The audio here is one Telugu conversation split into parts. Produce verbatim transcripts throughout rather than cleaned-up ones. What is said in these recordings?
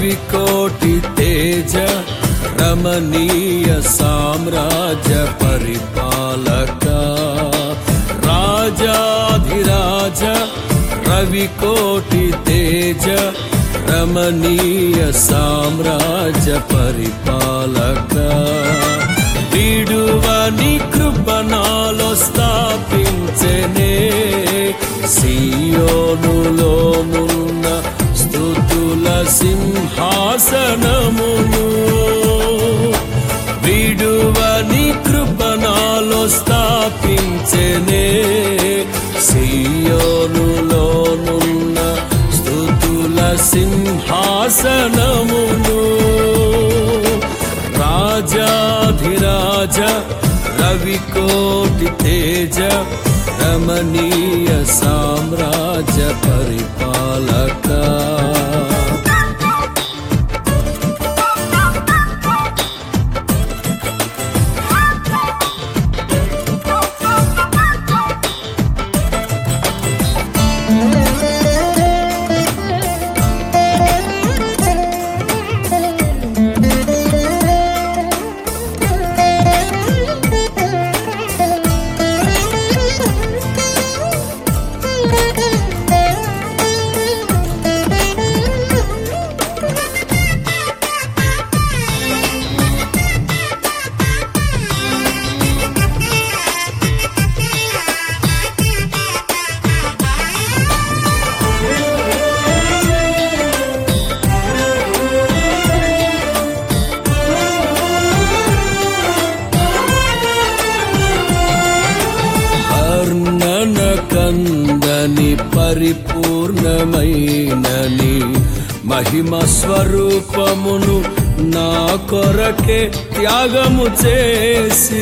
రవికోటి తేజ రమణీయ సామ్రాజ్య పరిపాలక రాజాధిరాజ రవికోటి తేజ రమణీయ సామ్రాజ్య పరిపాలక విడువని కృపణాలో స్థాపించెనే సియోనులోనున్న స్తుతుల సింహాసనమును విడువని కృపణాలో స్థాపించెనే సియోనులోనున్న స్తుతుల సింహాసనమును రాజాధిరాజ రవికోటి తేజ రమణీయ సామ్రాజ్య పరిపాలక కందని పరిపూర్ణమైనని మహిమ స్వరూపమును నా కొరకే త్యాగము చేసి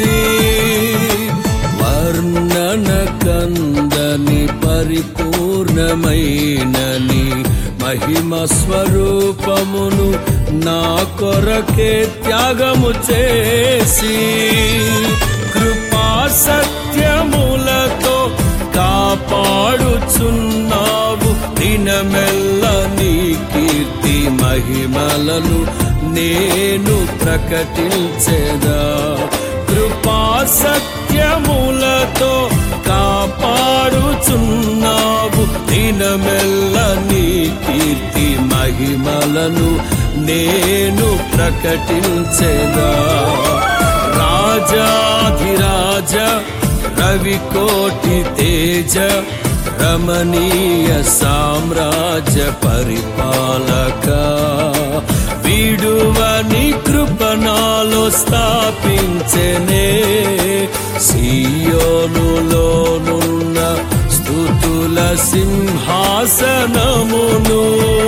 వర్ణన కందని పరిపూర్ణమైనని మహిమ స్వరూపమును నా కొరకే త్యాగము చేసి కృపా సత్యములతో కాపాడుచున్నావు దినమెల్ల నీ కీర్తి మహిమలను నేను ప్రకటించెదా కృపా సత్యములతో కాపాడుచున్నావు దినమెల్ల నీ కీర్తి మహిమలను నేను ప్రకటించెదా రాజాధిరాజ రవికోటి తేజ రమణీయ సామ్రాజ్య పరిపాలక విడువని కృపణాలో స్థాపించెనే సియోనులోనున్న స్తుతుల సింహాసనమును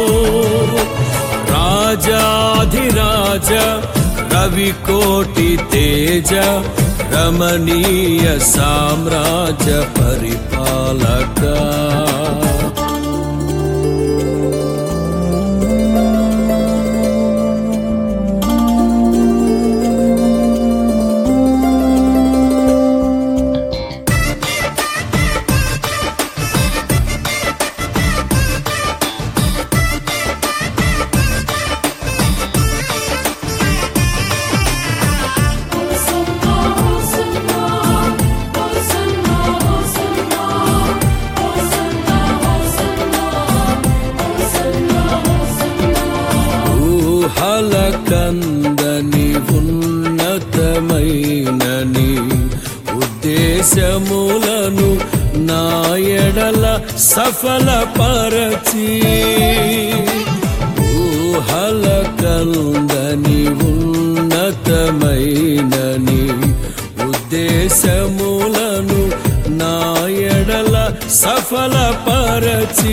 రాజాధిరాజ రవికోటి తేజ రమణీయ సామ్రాజ్య పరిపాలక కందని ఉన్నతమైనని ఉద్దేశములను నా ఎడల సఫలపరచి ఊహల కందని ఉన్నతమైనని ఉద్దేశములను నా ఎడల సఫలపరచి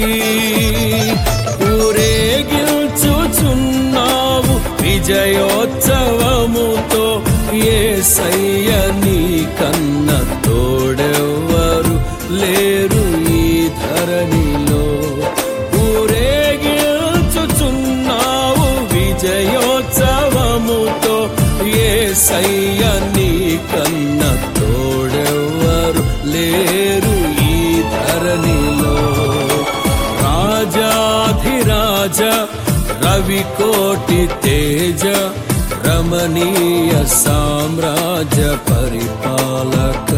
ఊరేగించుచున్నావు విజయోత్సవముతో యేసయ్య నీ కన్న తోడెవ్వరు లేరు ఈ ధరణిలో ఊరేగించుచున్నావు విజయోత్సవముతో యేసయ్య నీ కన్న తోడెవ్వరు లేరు ఈ ధరణిలో రాజాధిరాజ రవి కోటి తేజ రమణీయ సామ్రాజ్య పరిపాలక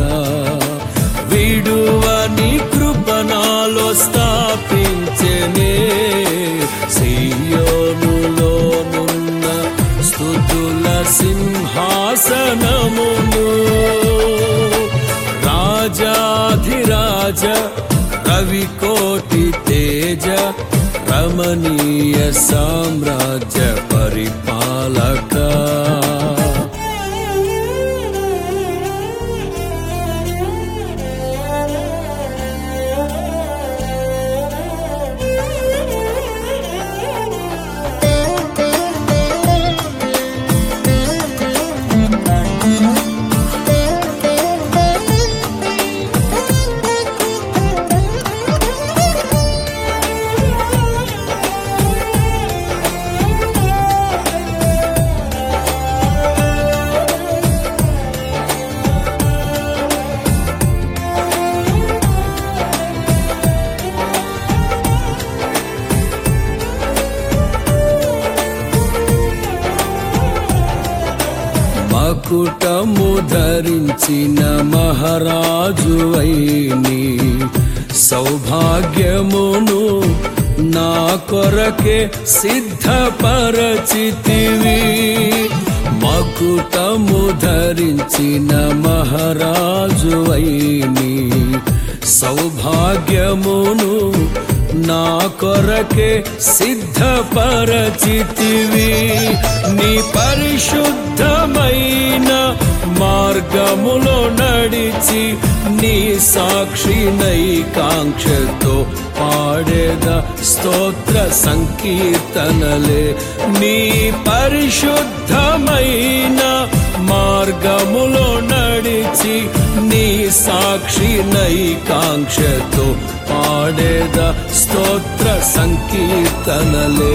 విడువని కృపణాలో స్థాపించెనే సియోనులోనున్న స్తుతుల సింహాసనమును రాజాధిరాజ రవి కోటి తేజ రమణీయ సామ్రాజ్య పరిపాలక మకుటము ధరించిన మహారాజువైని సౌభాగ్యమును నా కొరకే సిద్ధపరచితివి మకుటము ధరించిన మహారాజువైని సౌభాగ్యమును నా కొరకే సిద్ధపరచితివి నీ పరిశుద్ధమైన మార్గములో నడిచి నీ సాక్షినై కాంక్షతో పాడేద స్తోత్ర సంకీర్తనలే నీ పరిశుద్ధమైన మార్గములో నడిచి నీ సాక్షినై కాంక్షతో పాడేద స్తోత్ర సంకీర్తనలే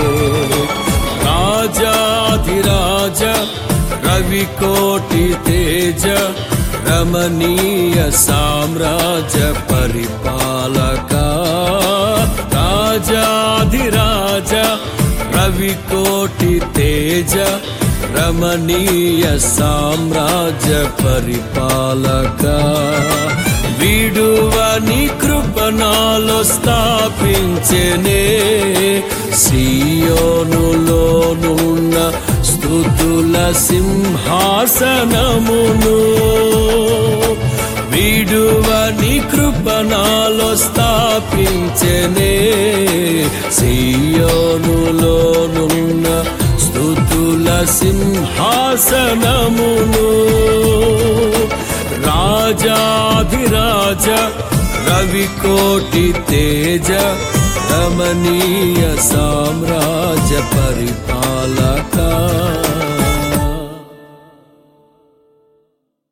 రాజాధిరాజ రవి కోటి తేజ రమణీయ సామ్రాజ్య పరిపాలక రాజాధిరాజ రవి కోటి తేజ రమణీయ సామ్రాజ్య పరిపాలక విడువని కృపణాలో స్థాపించెనే సియోనులోనున్న స్తుతుల సింహాసనమును విడువని కృపణాలో స్థాపించెనే సియోనులోనున్న స్తుతుల సింహాసనమును రాజాధిరాజ రవి కోటి తేజ రమణీయ సామ్రాజ్య పరిపాలక